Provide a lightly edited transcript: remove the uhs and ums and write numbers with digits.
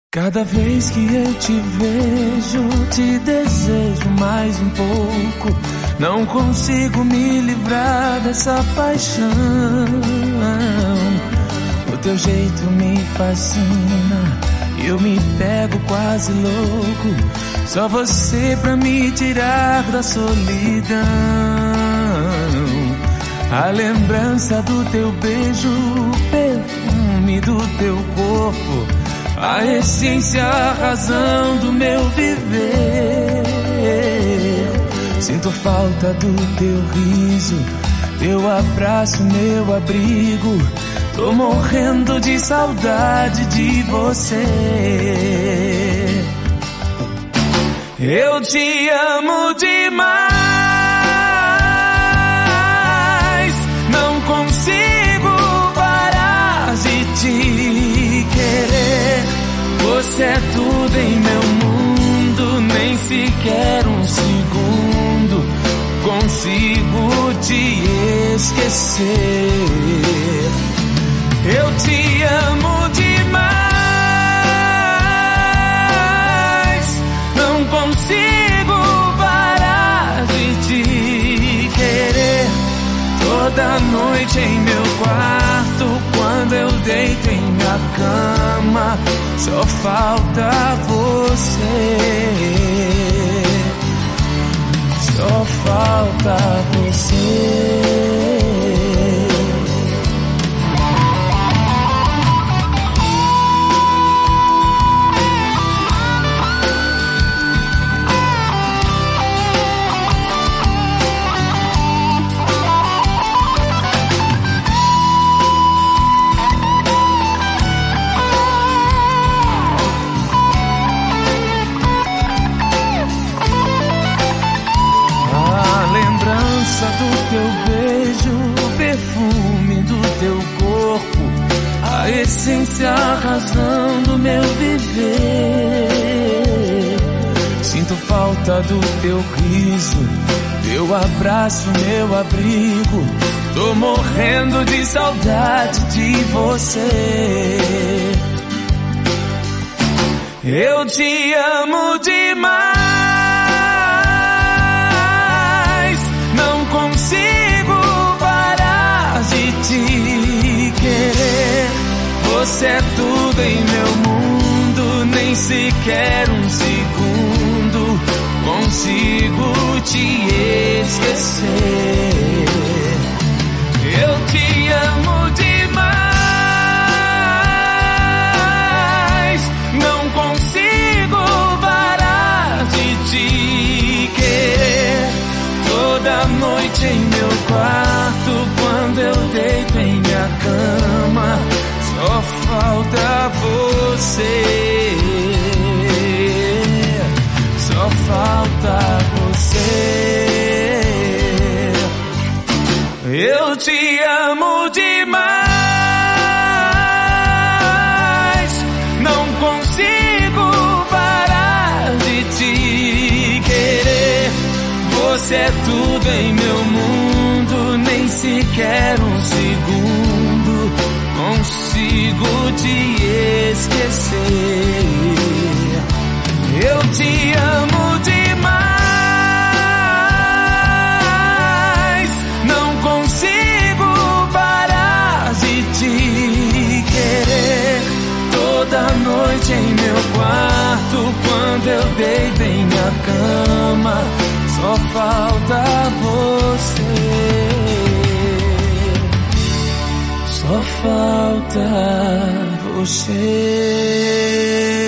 Cada vez que eu te vejo, te desejo mais um pouco. Não consigo me livrar dessa paixão. O teu jeito me fascina, eu me pego quase louco. Só você pra me tirar da solidão. A lembrança do teu beijo, o perfume do teu corpo, a essência, a razão do meu viver. Sinto falta do teu riso, teu abraço, meu abrigo. Tô morrendo de saudade de você. Eu te amo demais, não consigo parar de te querer. Você é tudo em meu mundo, nem sequer um segundo consigo te esquecer. Eu te amo demais, não consigo parar de te querer. Toda noite em meu quarto, quando eu deito em minha cama, só falta você, só falta você. Do teu beijo, o perfume do teu corpo, a essência, a razão do meu viver. Sinto falta do teu riso, teu abraço, meu abrigo. Tô morrendo de saudade de você. Eu te amo demais, não consigo parar de te querer. Você é tudo em meu mundo, nem sequer um segundo consigo te esquecer. Eu te amo demais, não consigo parar de te querer. Toda noite em meu quarto, quando eu deito em minha cama, só falta você, só falta você. Eu te amo demais, não consigo parar de te querer. Você é tudo em meu mundo, nem sequer um segundo consigo te esquecer. Eu te amo demais, não consigo parar de te querer. Toda noite em meu quarto, quando eu deito em minha cama, só falta você, só falta você.